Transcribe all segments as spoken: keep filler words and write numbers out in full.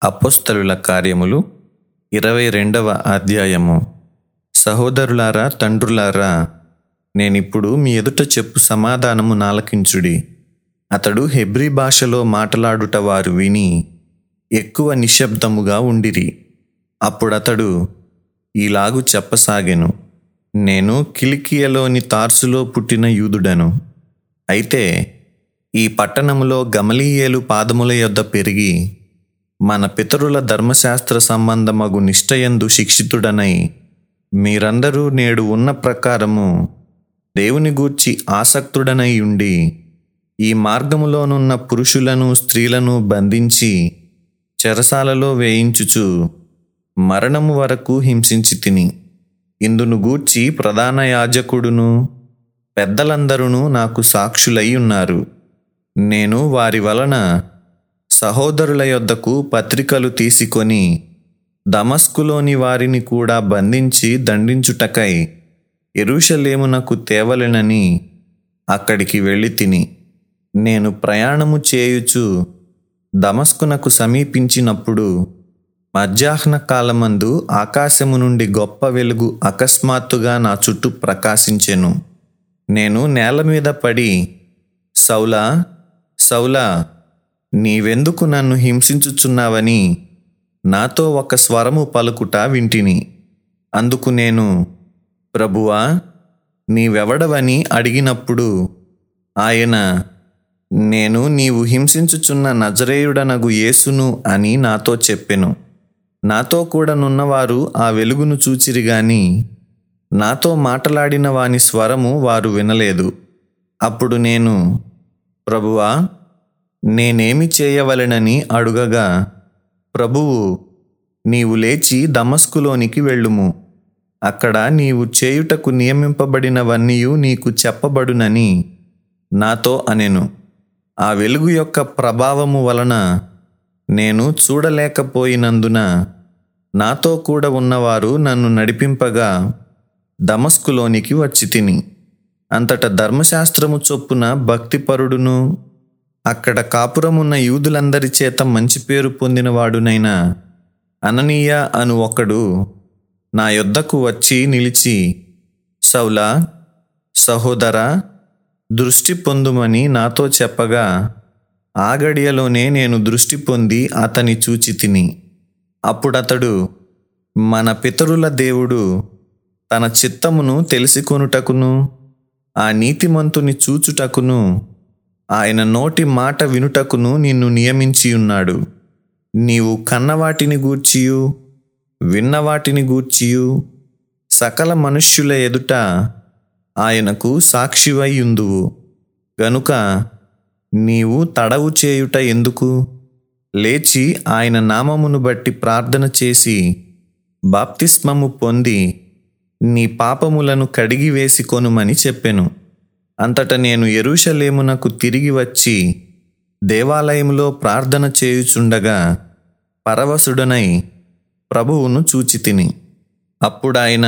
అపోస్తలుల కార్యములు ఇరవై రెండవ అధ్యాయము. సహోదరులారా, తండ్రులారా, నేనిప్పుడు మీ ఎదుట చెప్పు సమాధానము నాలకించుడి. అతడు హెబ్రీ భాషలో మాట్లాడుట వారు విని ఎక్కువ నిశ్శబ్దముగా ఉండిరి. అప్పుడతడు ఈలాగు చెప్పసాగెను, నేను కిలికియలోని తార్సులో పుట్టిన యూదుడను. అయితే ఈ పట్టణములో గమలీయేలు పాదముల యొద్ద పెరిగి మన పితరుల ధర్మశాస్త్ర సంబంధమగు నిష్ఠయందు శిక్షితుడనై మీరందరూ నేడు ఉన్న ప్రకారము దేవుని గూర్చి ఆసక్తుడనై ఉండి ఈ మార్గములోనున్న పురుషులను స్త్రీలను బంధించి చెరసాలలో వేయించుచు మరణము వరకు హింసించి తిని. ఇందును గూర్చి ప్రధాన యాజకుడును పెద్దలందరూ నాకు సాక్షులై ఉన్నారు. నేను వారి వలన సహోదరుల యొద్దకు పత్రికలు తీసుకొని దమస్కులోని వారిని కూడా బంధించి దండించుటకై యెరూషలేమునకు తేవలెనని అక్కడికి వెళ్ళి తిని. నేను ప్రయాణము చేయుచు దమస్కునకు సమీపించినప్పుడు మధ్యాహ్న కాలమందు ఆకాశము నుండి గొప్ప వెలుగు అకస్మాత్తుగా నా చుట్టూ ప్రకాశించెను. నేను నేల మీద పడి, సౌలా, సౌలా, నీవెందుకు నన్ను హింసించుచున్నావని నాతో ఒక స్వరము పలుకుట వింటిని. అందుకు నేను, ప్రభువా, నీవెవడవని అడిగినప్పుడు ఆయన, నేను నీవు హింసించుచున్న నజరేయుడనగు యేసును అని నాతో చెప్పెను. నాతో కూడా నున్నవారు ఆ వెలుగును చూచిరి గాని నాతో మాట్లాడిన వాని స్వరము వారు వినలేదు. అప్పుడు నేను, ప్రభువా, నేనేమి చేయవలెనని అడుగగా, ప్రభువు, నీవు లేచి దమస్కులోనికి వెళ్ళుము. అక్కడ నీవు చేయుటకు నియమింపబడినవన్నీయు నీకు చెప్పబడునని నాతో అనెను. ఆ వెలుగు యొక్క ప్రభావము వలన నేను చూడలేకపోయినందున నాతో కూడా ఉన్నవారు నన్ను నడిపింపగా దమస్కులోనికి వచ్చి తిని. అంతటా ధర్మశాస్త్రము చొప్పున భక్తిపరుడును అక్కడ కాపురమున్న యూదులందరి చేత మంచి పేరు పొందినవాడునైన అననీయ అను ఒకడు నా యొద్దకు వచ్చి నిలిచి, సౌలా, సహోదరా, దృష్టి పొందుమని నాతో చెప్పగా ఆ గడియలోనే నేను దృష్టి పొంది అతని చూచి తిని. అప్పుడతడు, మన పితరుల దేవుడు తన చిత్తమును తెలిసికొనుటకును ఆ నీతిమంతుని చూచుటకును ఆయన నోటి మాట వినుటకును నిన్ను నియమించి ఉన్నాడు. నీవు కన్నవాటిని గూర్చియు విన్నవాటిని గూర్చియు సకల మనుష్యుల ఎదుట ఆయనకు సాక్షివై యుందువు. గనుక నీవు తడవు చేయుట ఎందుకు? లేచి ఆయన నామమును బట్టి ప్రార్థన చేసి బాప్తిస్మము పొంది నీ పాపములను కడిగి వేసికొనుమని చెప్పెను. అంతటా నేను యెరూషలేమునకు తిరిగి వచ్చి దేవాలయంలో ప్రార్థన చేయుచుండగా పరవశుడనై ప్రభువును చూచి తిని. అప్పుడాయన,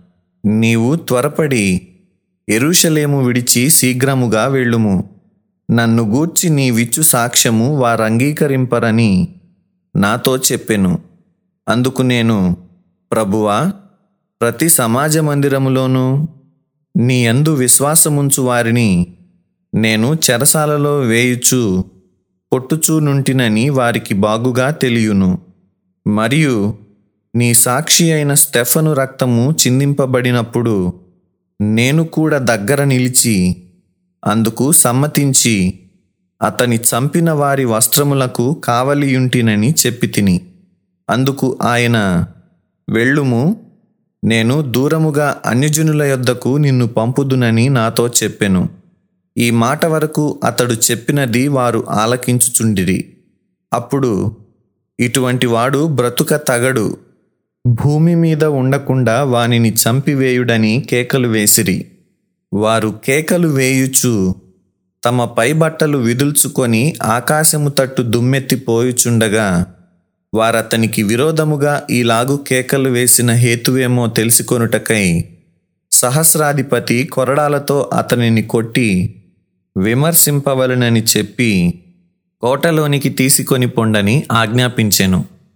నీవు త్వరపడి యెరూషలేము విడిచి శీఘ్రముగా వెళ్ళుము. నన్ను గూర్చి నీవిచ్చు సాక్ష్యము వారంగీకరింపరని నాతో చెప్పెను. అందుకు నేను, ప్రభువా, ప్రతి సమాజ మందిరములోనూ నీ యందు విశ్వాసముంచు వారిని నేను చెరసాలలో వేయుచు కొట్టుచూ నుంటినని వారికి బాగుగా తెలియును. మరియు నీ సాక్షి అయిన స్టెఫను రక్తము చిందింపబడినప్పుడు నేను కూడా దగ్గర నిలిచి అందుకు సమ్మతించి అతని చంపిన వారి వస్త్రములకు కావలియుంటినని చెప్పి తిని. అందుకు ఆయన, వెళ్ళుము, నేను దూరముగా అన్యజనుల యొద్దకు నిన్ను పంపుదునని నాతో చెప్పెను. ఈ మాట వరకు అతడు చెప్పినది వారు ఆలకించుచుండిరి. అప్పుడు, ఇటువంటి వాడు బ్రతుక తగడు, భూమి మీద ఉండకుండా వానిని చంపివేయుడని కేకలు వేసిరి. వారు కేకలు వేయుచు తమ పైబట్టలు విదుల్చుకొని ఆకాశము తట్టు దుమ్మెత్తి పోయుచుండగా వారతనికి విరోధముగా ఈలాగు కేకలు వేసిన హేతువేమో తెలుసుకొనుటకై సహస్రాధిపతి కొరడాలతో అతనిని కొట్టి విమర్శింపవలెనని చెప్పి కోటలోనికి తీసుకొని పొండని ఆజ్ఞాపించెను.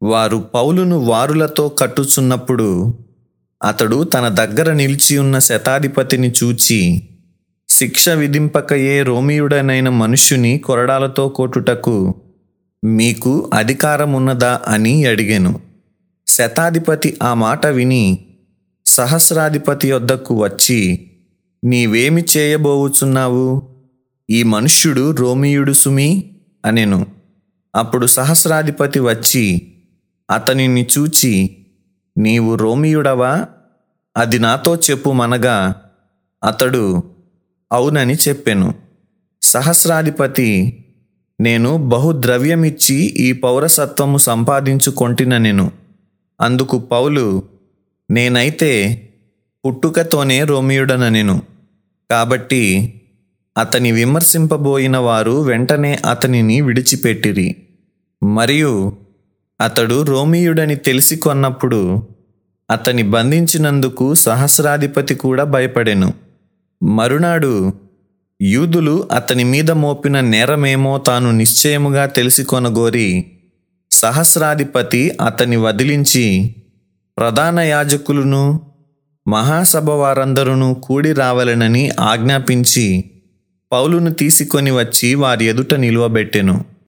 వారు పౌలును వారులతో కట్టుచున్నప్పుడు అతడు తన దగ్గర నిలిచి ఉన్న శతాధిపతిని చూచి, శిక్ష విధింపకయే రోమీయుడనైన మనుష్యుని కొరడాలతో కొట్టుటకు మీకు అధికారమున్నదా అని అడిగెను. శతాధిపతి ఆ మాట విని సహస్రాధిపతి యొద్దకు వచ్చి, నీవేమి చేయబోవుచున్నావు? ఈ మనుష్యుడు రోమీయుడు సుమి అనెను. అప్పుడు సహస్రాధిపతి వచ్చి అతనిని చూచి, నీవు రోమీయుడవా? అది నాతో చెప్పుమనగా అతడు అవునని చెప్పెను. సహస్రాధిపతి, నేను బహుద్రవ్యమిచ్చి ఈ పౌరసత్వము సంపాదించుకొంటిననెను. అందుకు పౌలు, నేనైతే పుట్టుకతోనే రోమీయుడననెను. కాబట్టి అతని విమర్శింపబోయిన వారు వెంటనే అతనిని విడిచిపెట్టిరి. మరియు అతడు రోమీయుడని తెలిసి కొన్నప్పుడు అతని బంధించినందుకు సహస్రాధిపతి కూడా భయపడెను. మరునాడు యూదులు అతని మీద మోపిన నేరమేమో తాను నిశ్చయముగా తెలిసి కొనగోరి సహస్రాధిపతి అతని వదిలించి ప్రధాన యాజకులను మహాసభ వారందరూ కూడి రావాలనని ఆజ్ఞాపించి పౌలును తీసుకొని వచ్చి వారి ఎదుట నిలువబెట్టెను.